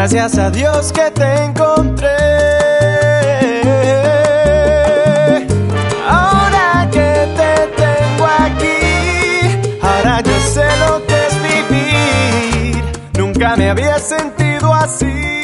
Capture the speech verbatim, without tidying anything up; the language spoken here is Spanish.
Gracias a Dios que te encontré. Ahora que te tengo aquí, ahora yo sé lo que es vivir. Nunca me había sentido así.